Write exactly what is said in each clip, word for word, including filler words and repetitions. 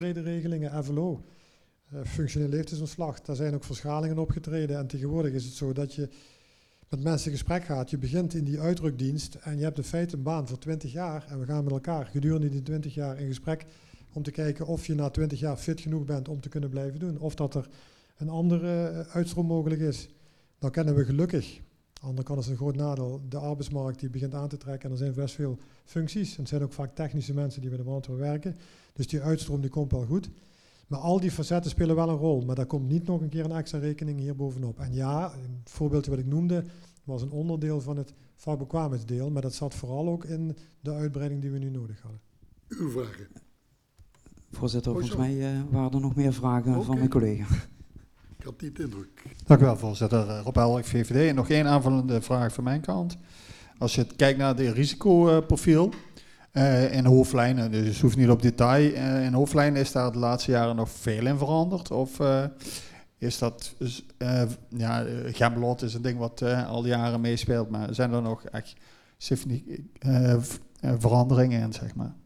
regelingen, F L O, uh, functioneel leeftijdsontslag, daar zijn ook verschalingen opgetreden. En tegenwoordig is het zo dat je met mensen in gesprek gaat. Je begint in die uitdrukdienst en je hebt in feite een baan voor twintig jaar. En we gaan met elkaar gedurende die twintig jaar in gesprek om te kijken of je na twintig jaar fit genoeg bent om te kunnen blijven doen. Of dat er een andere uitstroom mogelijk is. Dan kennen we gelukkig, aan de andere kant is het een groot nadeel, de arbeidsmarkt die begint aan te trekken. En er zijn best veel functies. En het zijn ook vaak technische mensen die bij de brandweer werken. Dus die uitstroom die komt wel goed. Maar al die facetten spelen wel een rol. Maar daar komt niet nog een keer een extra rekening hier bovenop. En ja, het voorbeeldje wat ik noemde was een onderdeel van het vakbekwaamheidsdeel. Maar dat zat vooral ook in de uitbreiding die we nu nodig hadden. Uw vragen? Voorzitter, volgens mij uh, waren er nog meer vragen okay. van mijn collega. Ik had niet de indruk. Dank u wel, voorzitter. Rob Helweg, V V D. En nog één aanvullende vraag van mijn kant. Als je kijkt naar het risicoprofiel uh, in hoofdlijnen, dus het hoeft niet op detail, uh, in hoofdlijnen is daar de laatste jaren nog veel in veranderd? Of uh, is dat, uh, ja, Gemmelot is een ding wat uh, al die jaren meespeelt, maar zijn er nog echt uh, veranderingen in, zeg maar?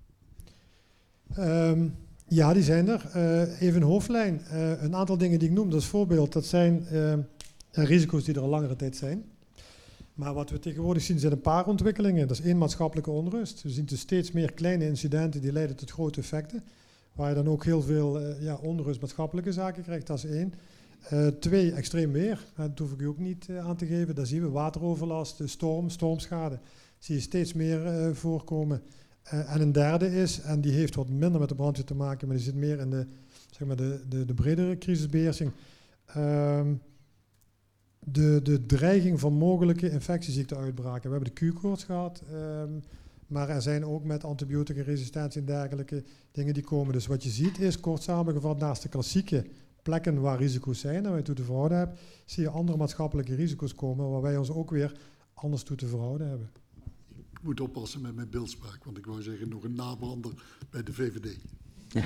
Um, ja, die zijn er. Uh, even een hoofdlijn. Uh, een aantal dingen die ik noem als voorbeeld, dat zijn uh, risico's die er al langere tijd zijn. Maar wat we tegenwoordig zien zijn een paar ontwikkelingen. Dat is één, maatschappelijke onrust. We zien dus steeds meer kleine incidenten die leiden tot grote effecten. Waar je dan ook heel veel uh, ja, onrust, maatschappelijke zaken krijgt, dat is één. Uh, twee, extreem weer. Uh, dat hoef ik u ook niet uh, aan te geven. Daar zien we wateroverlast, storm, stormschade. Zie je steeds meer uh, voorkomen. Uh, en een derde is, en die heeft wat minder met de brandweer te maken, maar die zit meer in de, zeg maar de, de, de bredere crisisbeheersing. Um, de, de dreiging van mogelijke infectieziekteuitbraken. We hebben de Q-koorts gehad, um, maar er zijn ook met antibiotica-resistentie en dergelijke dingen die komen. Dus wat je ziet is, kort samengevat, naast de klassieke plekken waar risico's zijn en waar je toe te verhouden hebt, zie je andere maatschappelijke risico's komen waar wij ons ook weer anders toe te verhouden hebben. Ik moet oppassen met mijn beeldspraak, want ik wou zeggen nog een nabrander bij de V V D. Ja.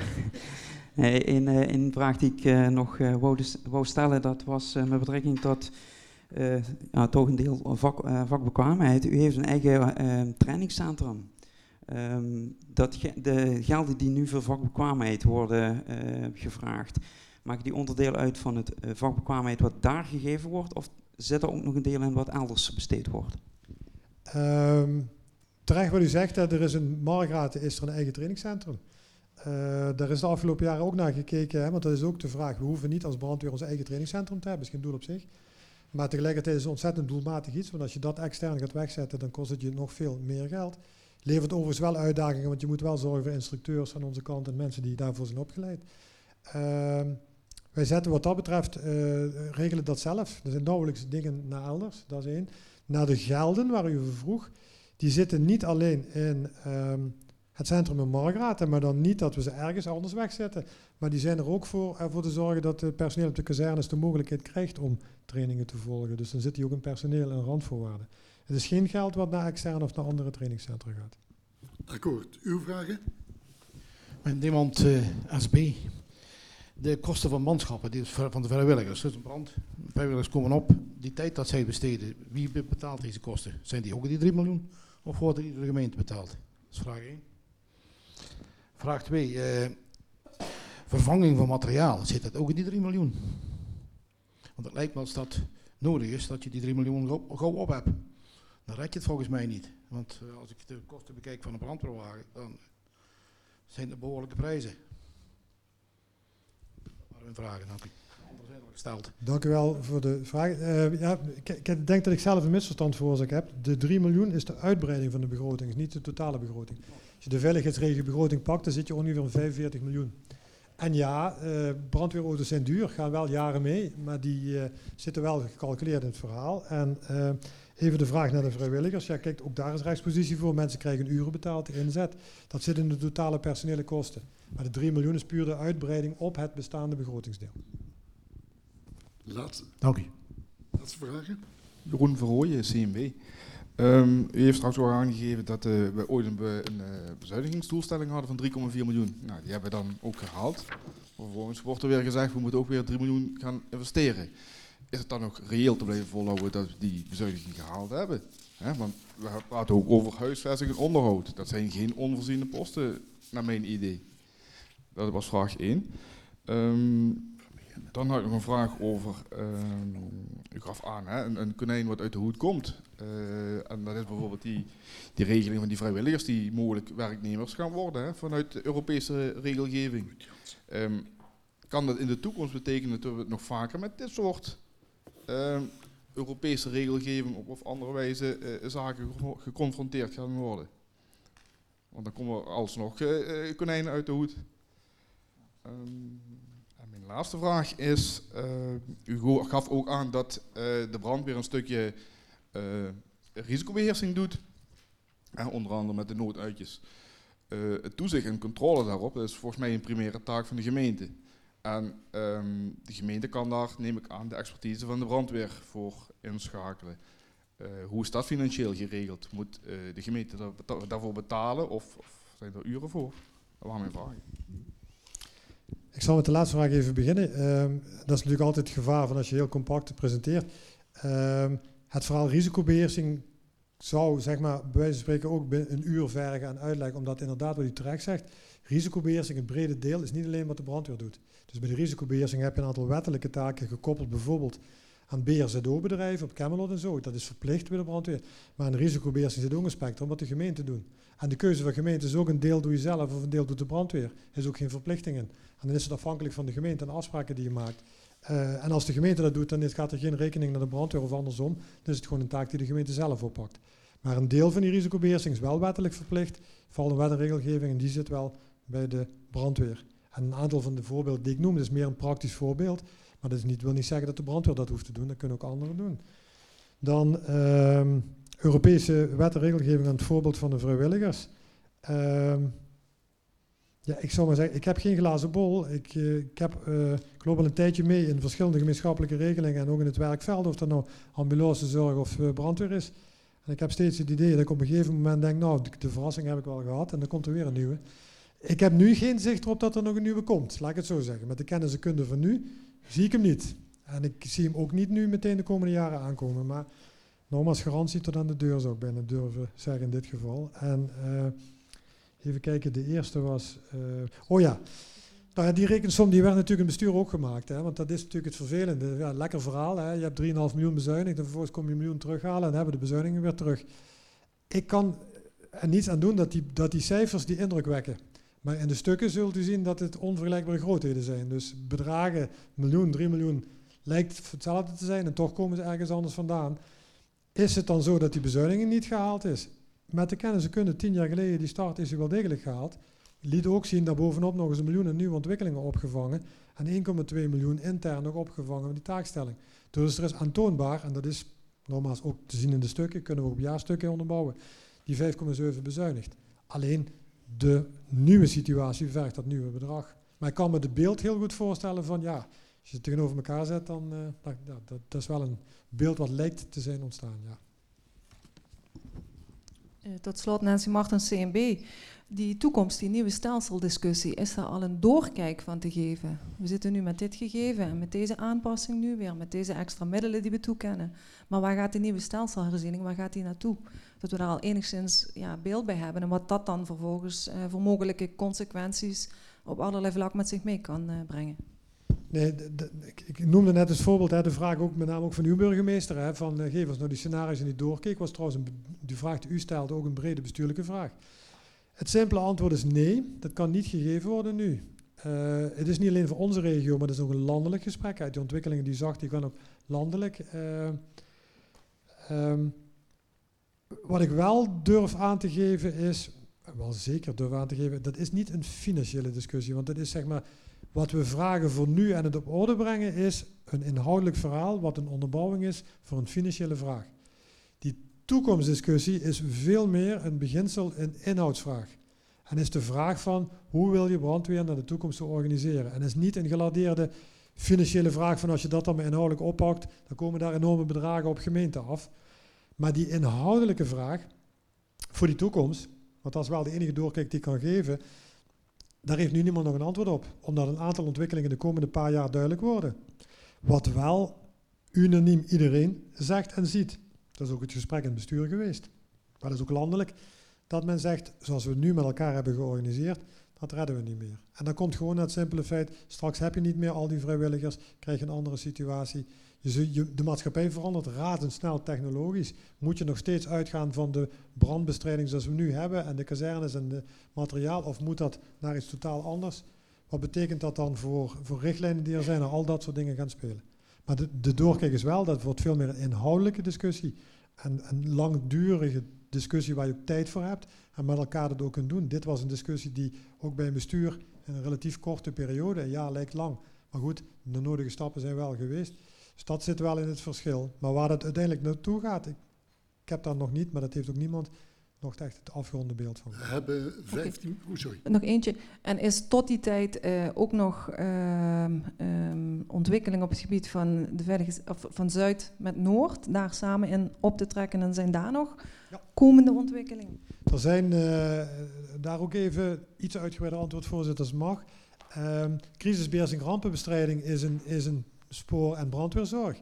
In uh, een vraag die ik uh, nog uh, wou, dus, wou stellen, dat was uh, met betrekking tot uh, ja, toch een deel vak, uh, vakbekwaamheid. U heeft een eigen uh, trainingscentrum. Um, dat ge- de gelden die nu voor vakbekwaamheid worden uh, gevraagd, maken die onderdeel uit van het uh, vakbekwaamheid wat daar gegeven wordt, of zit er ook nog een deel in wat elders besteed wordt? Um, terecht wat u zegt, hè, er is in Margraten is er een eigen trainingscentrum. Uh, daar is de afgelopen jaren ook naar gekeken, hè, want dat is ook de vraag. We hoeven niet als brandweer ons eigen trainingscentrum te hebben, dat is geen doel op zich. Maar tegelijkertijd is het ontzettend doelmatig iets, want als je dat extern gaat wegzetten, dan kost het je nog veel meer geld. Levert overigens wel uitdagingen, want je moet wel zorgen voor instructeurs aan onze kant en mensen die daarvoor zijn opgeleid. Uh, wij zetten wat dat betreft, uh, regelen dat zelf. Er zijn nauwelijks dingen naar elders, dat is één. Naar de gelden waar u over vroeg, die zitten niet alleen in um, het centrum in Margraten, maar dan niet dat we ze ergens anders wegzetten. Maar die zijn er ook voor, ervoor te zorgen dat het personeel op de kazernes de mogelijkheid krijgt om trainingen te volgen. Dus dan zit die ook in personeel en randvoorwaarden. Het is geen geld wat naar extern of naar andere trainingscentra gaat. Akkoord. Uw vragen? Met iemand uh, S B. De kosten van manschappen die van de vrijwilligers. Dus een brand, vrijwilligers komen op. Die tijd dat zij besteden, wie betaalt deze kosten? Zijn die ook die drie miljoen? Of wordt er iedere gemeente betaald? Dat is vraag één. Vraag twee. Uh, vervanging van materiaal. Zit dat ook in die drie miljoen? Want het lijkt me als dat nodig is, dat je die drie miljoen gauw, gauw op hebt. Dan red je het volgens mij niet. Want uh, als ik de kosten bekijk van een brandweerwagen, dan zijn het behoorlijke prijzen. Een vragen, dank u. Anders zijn er gesteld. Dank u wel voor de vraag. Uh, ja, ik, ik denk dat ik zelf een misverstand veroorzaakt heb. De drie miljoen is de uitbreiding van de begroting, is niet de totale begroting. Als je de veiligheidsregiobegroting pakt, dan zit je ongeveer op vijfenveertig miljoen. En ja, uh, brandweerauto's zijn duur, gaan wel jaren mee, maar die uh, zitten wel gecalculeerd in het verhaal. En uh, even de vraag naar de vrijwilligers. Ja, kijk, ook daar is rechtspositie voor. Mensen krijgen uren betaald, de inzet. Dat zit in de totale personele kosten. Maar de drie miljoen is puur de uitbreiding op het bestaande begrotingsdeel. Laatste. Dank u. Laatste vragen? Jeroen Verrooyen, C M W. Um, u heeft straks ook aangegeven dat uh, we ooit een, be, een uh, bezuinigingsdoelstelling hadden van drie komma vier miljoen. Nou, die hebben we dan ook gehaald. Vervolgens wordt er weer gezegd, we moeten ook weer drie miljoen gaan investeren. Is het dan nog reëel te blijven volhouden dat we die bezuiniging gehaald hebben? He, want we praten ook over huisvesting en onderhoud. Dat zijn geen onvoorziene posten, naar mijn idee. Dat was vraag één. Um, dan had ik nog een vraag over, um, u gaf aan, hè, een, een konijn wat uit de hoed komt. Uh, en dat is bijvoorbeeld die, die regeling van die vrijwilligers die mogelijk werknemers gaan worden, hè, vanuit de Europese regelgeving. Um, kan dat in de toekomst betekenen dat we nog vaker met dit soort uh, Europese regelgeving op of andere wijze uh, zaken ge- geconfronteerd gaan worden? Want dan komen er alsnog uh, uh, konijnen uit de hoed. Um, en mijn laatste vraag is, uh, u go- gaf ook aan dat uh, de brandweer een stukje uh, risicobeheersing doet. En onder andere met de nooduitjes. Uh, het toezicht en controle daarop is volgens mij een primaire taak van de gemeente. En um, de gemeente kan daar, neem ik aan, de expertise van de brandweer voor inschakelen. Uh, hoe is dat financieel geregeld? Moet uh, de gemeente daar beta- daarvoor betalen of, of zijn er uren voor? Dat waren mijn vragen. Ik zal met de laatste vraag even beginnen. Um, dat is natuurlijk altijd het gevaar van als je heel compact presenteert. Um, het verhaal risicobeheersing zou, zeg maar, bij wijze van spreken ook binnen een uur vergen aan uitleg, omdat inderdaad wat u terecht zegt, risicobeheersing, het brede deel, is niet alleen wat de brandweer doet. Dus bij de risicobeheersing heb je een aantal wettelijke taken gekoppeld, bijvoorbeeld aan B R Z O-bedrijven op Camelot en zo. Dat is verplicht bij de brandweer. Maar in de risicobeheersing zit ook een spectrum wat de gemeenten doen. En de keuze van gemeente is ook een deel doe je zelf of een deel doet de brandweer. Er is ook geen verplichting in. En dan is het afhankelijk van de gemeente en de afspraken die je maakt. Uh, en als de gemeente dat doet, dan is, gaat er geen rekening naar de brandweer of andersom. Dan is het gewoon een taak die de gemeente zelf oppakt. Maar een deel van die risicobeheersing is wel wettelijk verplicht. Valt een wet en regelgeving en die zit wel bij de brandweer. En een aantal van de voorbeelden die ik noem, dat is meer een praktisch voorbeeld. Maar dat is niet, wil niet zeggen dat de brandweer dat hoeft te doen. Dat kunnen ook anderen doen. Dan uh, Europese wet en regelgeving aan het voorbeeld van de vrijwilligers. Uh, ja, ik zou maar zeggen, ik heb geen glazen bol. Ik, uh, ik, heb, uh, ik loop al een tijdje mee in verschillende gemeenschappelijke regelingen en ook in het werkveld, of dat nou ambulancezorg of uh, brandweer is. En ik heb steeds het idee dat ik op een gegeven moment denk, nou, de, de verrassing heb ik wel gehad en dan komt er weer een nieuwe. Ik heb nu geen zicht erop dat er nog een nieuwe komt, laat ik het zo zeggen. Met de kennis en kunde van nu zie ik hem niet. En ik zie hem ook niet nu meteen de komende jaren aankomen. Maar nogmaals, garantie tot aan de deur zou ik bijna durven zeggen in dit geval. En uh, even kijken, de eerste was... Uh, oh ja, nou ja, die rekensom die werd natuurlijk in het bestuur ook gemaakt. Hè, want dat is natuurlijk het vervelende. Ja, lekker verhaal, hè. Je hebt drie komma vijf miljoen bezuinigd en vervolgens kom je een miljoen terughalen en dan hebben de bezuinigingen weer terug. Ik kan er niets aan doen dat die, dat die cijfers die indruk wekken. Maar in de stukken zult u zien dat het onvergelijkbare grootheden zijn. Dus bedragen, miljoen, drie miljoen, lijkt hetzelfde te zijn en toch komen ze ergens anders vandaan. Is het dan zo dat die bezuiniging niet gehaald is? Met de kennis en kunde, tien jaar geleden, die start is u wel degelijk gehaald. Liet ook zien dat bovenop nog eens een miljoen aan nieuwe ontwikkelingen opgevangen en één komma twee miljoen intern nog opgevangen met die taakstelling. Dus er is aantoonbaar, en dat is nogmaals ook te zien in de stukken, kunnen we op jaarstukken onderbouwen, die vijf komma zeven bezuinigd. Alleen de nieuwe situatie vergt dat nieuwe bedrag. Maar ik kan me het beeld heel goed voorstellen van ja, als je het tegenover elkaar zet, dan uh, dat, dat, dat is wel een beeld wat lijkt te zijn ontstaan. Ja. Uh, tot slot Nancy Martens, C N B. Die toekomst, die nieuwe stelseldiscussie, is er al een doorkijk van te geven? We zitten nu met dit gegeven en met deze aanpassing nu weer, met deze extra middelen die we toekennen. Maar waar gaat die nieuwe stelselherziening, waar gaat die naartoe? Dat we daar al enigszins ja, beeld bij hebben en wat dat dan vervolgens uh, voor mogelijke consequenties op allerlei vlak met zich mee kan uh, brengen. Nee, de, de, ik, ik noemde net als voorbeeld hè, de vraag ook met name ook van uw burgemeester. Hè, van uh, geef ons nou die scenario's en die doorkeek. Was trouwens een, die vraag die u stelde ook een brede bestuurlijke vraag. Het simpele antwoord is nee, dat kan niet gegeven worden nu. Uh, het is niet alleen voor onze regio, maar het is ook een landelijk gesprek. Uit die ontwikkelingen die zag, die gaan ook landelijk. Uh, um, wat ik wel durf aan te geven is, wel zeker durf aan te geven, dat is niet een financiële discussie. Want dat is zeg maar, wat we vragen voor nu en het op orde brengen is een inhoudelijk verhaal wat een onderbouwing is voor een financiële vraag. Die toekomstdiscussie is veel meer een beginsel, een inhoudsvraag. En is de vraag van hoe wil je brandweer naar de toekomst te organiseren. En is niet een geladeerde financiële vraag van als je dat dan maar inhoudelijk oppakt, dan komen daar enorme bedragen op gemeente af. Maar die inhoudelijke vraag voor die toekomst, want dat is wel de enige doorkijk die ik kan geven, daar heeft nu niemand nog een antwoord op. Omdat een aantal ontwikkelingen de komende paar jaar duidelijk worden. Wat wel unaniem iedereen zegt en ziet. Dat is ook het gesprek in het bestuur geweest. Maar dat is ook landelijk. Dat men zegt, zoals we nu met elkaar hebben georganiseerd, dat redden we niet meer. En dan komt gewoon het simpele feit, straks heb je niet meer al die vrijwilligers, krijg je een andere situatie. Je, zult- je, de maatschappij verandert razendsnel technologisch. Moet je nog steeds uitgaan van de brandbestrijding zoals we nu hebben en de kazernes en de materiaal, of moet dat naar iets totaal anders? Wat betekent dat dan voor, voor richtlijnen die er zijn en al dat soort dingen gaan spelen? Maar de, de doorkijk is wel, dat wordt veel meer een inhoudelijke discussie. En een langdurige discussie waar je ook tijd voor hebt en met elkaar dat ook kunt doen. Dit was een discussie die ook bij een bestuur in een relatief korte periode, een jaar lijkt lang, maar goed, de nodige stappen zijn wel geweest. Dus dat zit wel in het verschil. Maar waar het uiteindelijk naartoe gaat, ik, ik heb dat nog niet, maar dat heeft ook niemand nog echt het afgeronde beeld van. We hebben vijftien... Oh, sorry. Nog eentje. En is tot die tijd eh, ook nog ehm, ehm, ontwikkeling op het gebied van, de veilige, of van Zuid met Noord, daar samen in op te trekken en zijn daar nog Ja. komende ontwikkelingen? Er zijn, uh, daar ook even iets uitgebreider antwoord, voorzitter, als mag. Um, crisisbeheersing rampenbestrijding is een, is een spoor- en brandweerzorg.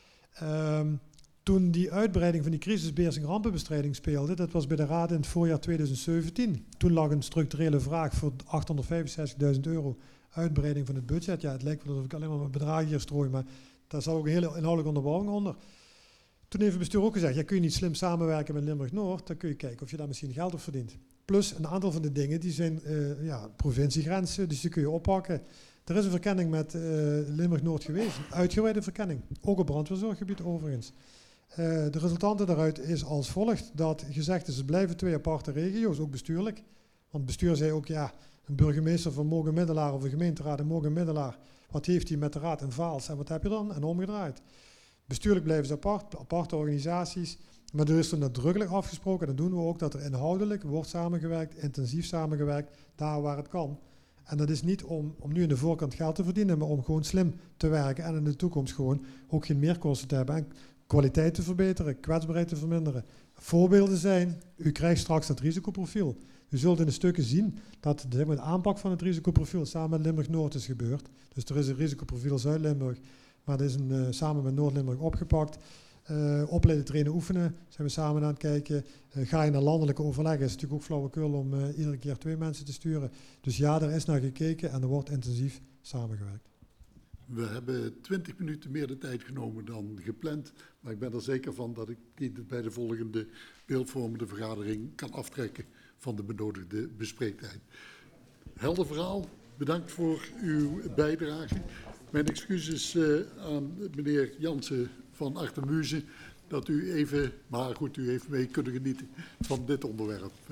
Um, toen die uitbreiding van die crisisbeheersing rampenbestrijding speelde, dat was bij de Raad in het voorjaar tweeduizend zeventien. Toen lag een structurele vraag voor achthonderdvijfenzestigduizend euro uitbreiding van het budget. Ja, het lijkt wel alsof ik alleen maar mijn bedragen hier strooi, maar daar zat ook een hele inhoudelijke onderbouwing onder. Toen heeft het bestuur ook gezegd, ja, kun je niet slim samenwerken met Limburg-Noord, dan kun je kijken of je daar misschien geld op verdient. Plus een aantal van de dingen, die zijn uh, ja, provinciegrenzen, dus die kun je oppakken. Er is een verkenning met uh, Limburg-Noord geweest, een uitgebreide verkenning, ook op brandweerzorggebied overigens. Uh, de resultante daaruit is als volgt, dat gezegd is, het blijven twee aparte regio's, ook bestuurlijk. Want het bestuur zei ook, ja, een burgemeester van Mogen-Middelaar of een gemeenteraad in Mogen-Middelaar, wat heeft hij met de raad in Vaals en wat heb je dan? En omgedraaid. Bestuurlijk blijven ze apart, aparte organisaties, maar er is er nadrukkelijk afgesproken, en dat doen we ook, dat er inhoudelijk wordt samengewerkt, intensief samengewerkt, daar waar het kan. En dat is niet om, om nu in de voorkant geld te verdienen, maar om gewoon slim te werken en in de toekomst gewoon ook geen meerkosten te hebben en kwaliteit te verbeteren, kwetsbaarheid te verminderen. Voorbeelden zijn, u krijgt straks dat risicoprofiel. U zult in de stukken zien dat de, de aanpak van het risicoprofiel samen met Limburg-Noord is gebeurd. Dus er is een risicoprofiel Zuid-Limburg, maar dat is een, uh, samen met Noord-Limburg opgepakt. Uh, opleiden, trainen, oefenen, zijn we samen aan het kijken. Uh, ga je naar landelijke overleggen, is natuurlijk ook flauwekul om uh, iedere keer twee mensen te sturen. Dus ja, er is naar gekeken en er wordt intensief samengewerkt. We hebben twintig minuten meer de tijd genomen dan gepland, maar ik ben er zeker van dat ik die bij de volgende beeldvormende vergadering kan aftrekken van de benodigde bespreektijd. Helder verhaal, bedankt voor uw bijdrage. Mijn excuses uh, aan meneer Jansen van Artemuze dat u even, maar goed, u heeft mee kunnen genieten van dit onderwerp. Uh,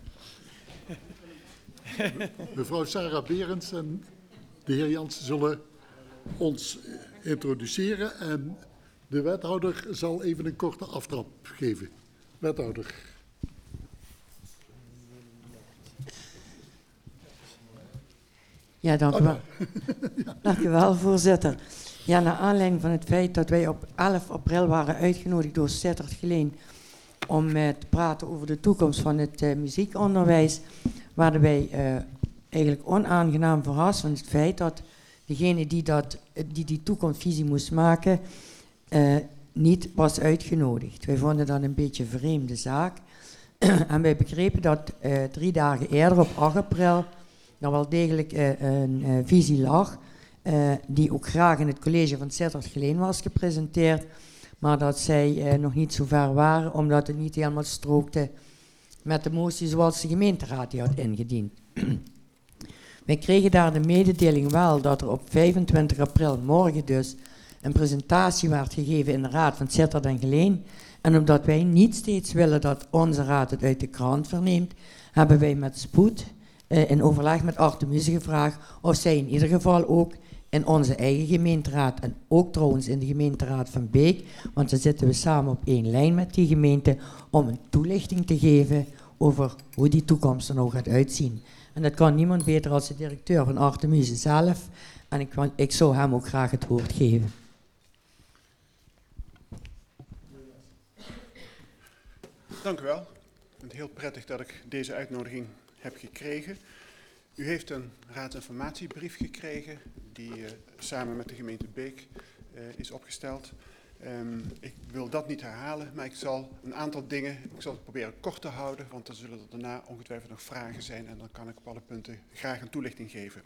mevrouw Sarah Berends en de heer Jansen zullen ons introduceren en de wethouder zal even een korte aftrap geven. Wethouder. Ja, dank u wel. Dank u wel, voorzitter. Ja, naar aanleiding van het feit dat wij op elf april waren uitgenodigd door Sittard Geleen om uh, te praten over de toekomst van het uh, muziekonderwijs, waren wij uh, eigenlijk onaangenaam verrast van het feit dat degene die, dat, die die toekomstvisie moest maken, uh, niet was uitgenodigd. Wij vonden dat een beetje een vreemde zaak. En wij begrepen dat uh, drie dagen eerder, op acht april, er wel degelijk uh, een uh, visie lag, uh, die ook graag in het college van Sittard Geleen was gepresenteerd, maar dat zij uh, nog niet zo ver waren, omdat het niet helemaal strookte met de motie zoals de gemeenteraad die had ingediend. Wij kregen daar de mededeling wel dat er op vijfentwintig april, morgen dus, een presentatie werd gegeven in de raad van Sittard en Geleen. En omdat wij niet steeds willen dat onze raad het uit de krant verneemt, hebben wij met spoed uh, in overleg met Artemuze gevraagd of zij in ieder geval ook in onze eigen gemeenteraad en ook trouwens in de gemeenteraad van Beek, want dan zitten we samen op één lijn met die gemeente, om een toelichting te geven over hoe die toekomst er nou gaat uitzien. En dat kan niemand beter als de directeur van Artemuze zelf. En ik, ik zou hem ook graag het woord geven. Dank u wel. Ik vind het heel prettig dat ik deze uitnodiging heb gekregen. U heeft een raadsinformatiebrief gekregen die uh, samen met de gemeente Beek uh, is opgesteld. Um, ik wil dat niet herhalen, maar ik zal een aantal dingen, ik zal het proberen kort te houden, want dan zullen er daarna ongetwijfeld nog vragen zijn en dan kan ik op alle punten graag een toelichting geven.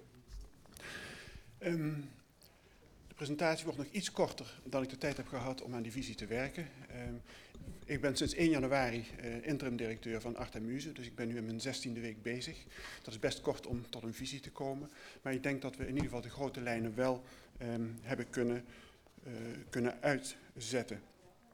Um, de presentatie wordt nog iets korter dan ik de tijd heb gehad om aan die visie te werken. Um, ik ben sinds één januari uh, interim directeur van Artemuse, dus ik ben nu in mijn zestiende week bezig. Dat is best kort om tot een visie te komen, maar ik denk dat we in ieder geval de grote lijnen wel um, hebben kunnen, uh, kunnen uitzetten.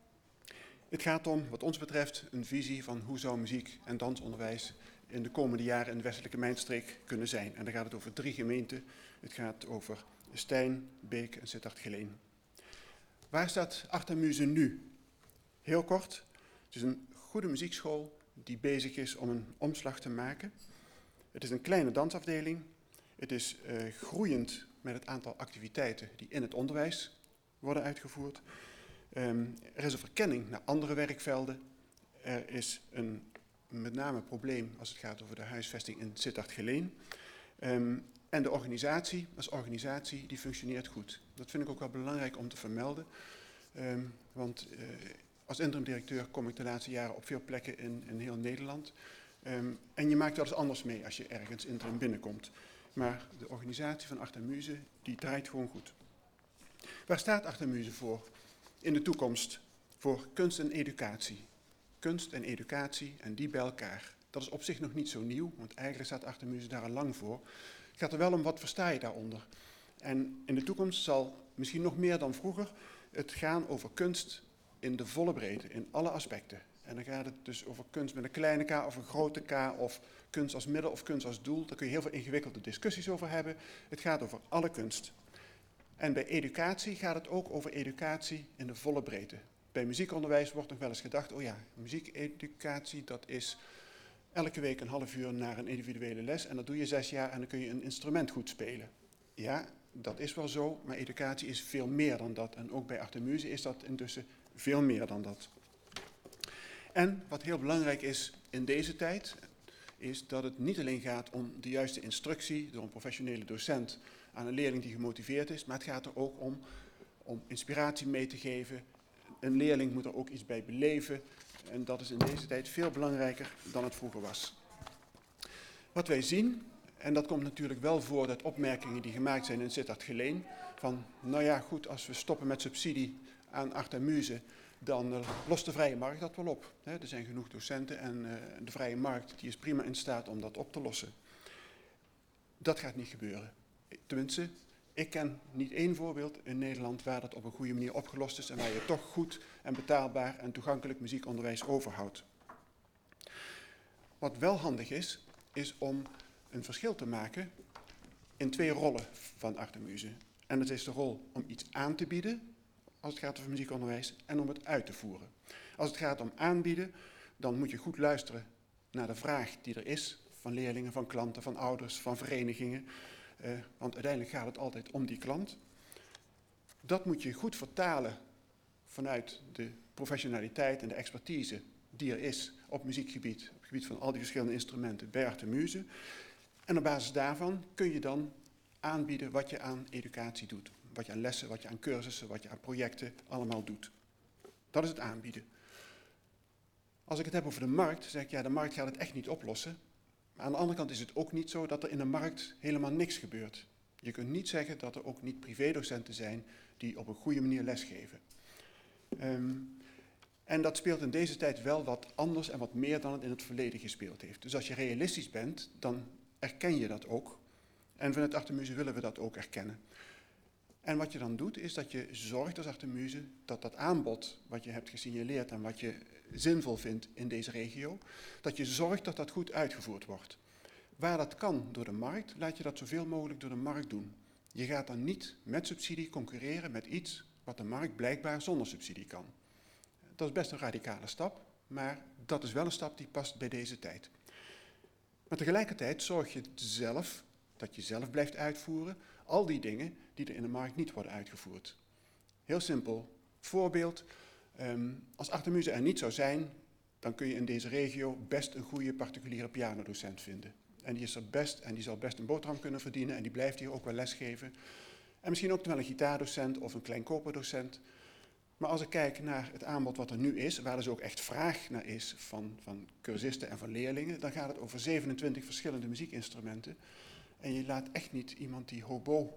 Het gaat om, wat ons betreft, een visie van hoe zou muziek- en dansonderwijs in de komende jaren in de westelijke mijnstreek kunnen zijn. En dan gaat het over drie gemeenten. Het gaat over Stijn, Beek en Sittard-Geleen. Waar staat Artemuse nu? Heel kort, het is een goede muziekschool die bezig is om een omslag te maken. Het is een kleine dansafdeling. Het is uh, groeiend met het aantal activiteiten die in het onderwijs worden uitgevoerd. Um, er is een verkenning naar andere werkvelden. Er is een met name probleem als het gaat over de huisvesting in Sittard-Geleen. Um, en de organisatie, als organisatie, die functioneert goed. Dat vind ik ook wel belangrijk om te vermelden. Um, want uh, als interim-directeur kom ik de laatste jaren op veel plekken in, in heel Nederland. Um, en je maakt wel eens anders mee als je ergens interim binnenkomt. Maar de organisatie van Artemuse, die draait gewoon goed. Waar staat Artemuse voor in de toekomst? Voor kunst en educatie. Kunst en educatie en die bij elkaar. Dat is op zich nog niet zo nieuw, want eigenlijk staat Artemuse daar al lang voor. Het gaat er wel om, wat versta je daaronder? En in de toekomst zal misschien nog meer dan vroeger het gaan over kunst in de volle breedte, in alle aspecten. En dan gaat het dus over kunst met een kleine k of een grote k, of kunst als middel of kunst als doel. Daar kun je heel veel ingewikkelde discussies over hebben. Het gaat over alle kunst. En bij educatie gaat het ook over educatie in de volle breedte. Bij muziekonderwijs wordt nog wel eens gedacht, oh ja, muziekeducatie, dat is elke week een half uur naar een individuele les en dat doe je zes jaar en dan kun je een instrument goed spelen. Ja, dat is wel zo, maar educatie is veel meer dan dat. En ook bij Artemuse is dat intussen veel meer dan dat. En wat heel belangrijk is in deze tijd, is dat het niet alleen gaat om de juiste instructie door een professionele docent aan een leerling die gemotiveerd is, maar het gaat er ook om, om inspiratie mee te geven. Een leerling moet er ook iets bij beleven en dat is in deze tijd veel belangrijker dan het vroeger was. Wat wij zien, en dat komt natuurlijk wel voort uit opmerkingen die gemaakt zijn in Sittard-Geleen, van nou ja goed, als we stoppen met subsidie aan Artemuse, dan uh, lost de vrije markt dat wel op. Hè, er zijn genoeg docenten en uh, de vrije markt die is prima in staat om dat op te lossen. Dat gaat niet gebeuren. Tenminste, ik ken niet één voorbeeld in Nederland waar dat op een goede manier opgelost is en waar je toch goed en betaalbaar en toegankelijk muziekonderwijs overhoudt. Wat wel handig is, is om een verschil te maken in twee rollen van Artemuse. En dat is de rol om iets aan te bieden, als het gaat over muziekonderwijs, en om het uit te voeren. Als het gaat om aanbieden, dan moet je goed luisteren naar de vraag die er is van leerlingen, van klanten, van ouders, van verenigingen. Uh, want uiteindelijk gaat het altijd om die klant. Dat moet je goed vertalen vanuit de professionaliteit en de expertise die er is op muziekgebied, op het gebied van al die verschillende instrumenten bij Artemuse. En op basis daarvan kun je dan aanbieden wat je aan educatie doet. Wat je aan lessen, wat je aan cursussen, wat je aan projecten allemaal doet. Dat is het aanbieden. Als ik het heb over de markt, zeg ik ja, de markt gaat het echt niet oplossen. Maar aan de andere kant is het ook niet zo dat er in de markt helemaal niks gebeurt. Je kunt niet zeggen dat er ook niet privédocenten zijn die op een goede manier lesgeven. Um, en dat speelt in deze tijd wel wat anders en wat meer dan het in het verleden gespeeld heeft. Dus als je realistisch bent, dan erken je dat ook. En vanuit Artemuse willen we dat ook erkennen. En wat je dan doet, is dat je zorgt als Artemuse dat dat aanbod wat je hebt gesignaleerd en wat je zinvol vindt in deze regio, dat je zorgt dat dat goed uitgevoerd wordt. Waar dat kan door de markt, laat je dat zoveel mogelijk door de markt doen. Je gaat dan niet met subsidie concurreren met iets wat de markt blijkbaar zonder subsidie kan. Dat is best een radicale stap, maar dat is wel een stap die past bij deze tijd. Maar tegelijkertijd zorg je zelf, dat je zelf blijft uitvoeren, al die dingen die er in de markt niet worden uitgevoerd. Heel simpel voorbeeld, um, als Artemuse er niet zou zijn, dan kun je in deze regio best een goede particuliere pianodocent vinden. En die is er best en die zal best een boterham kunnen verdienen en die blijft hier ook wel lesgeven. En misschien ook wel een gitaardocent of een kleinkoperdocent. Maar als ik kijk naar het aanbod wat er nu is, waar dus ook echt vraag naar is van, van cursisten en van leerlingen, dan gaat het over zevenentwintig verschillende muziekinstrumenten. En je laat echt niet iemand die hobo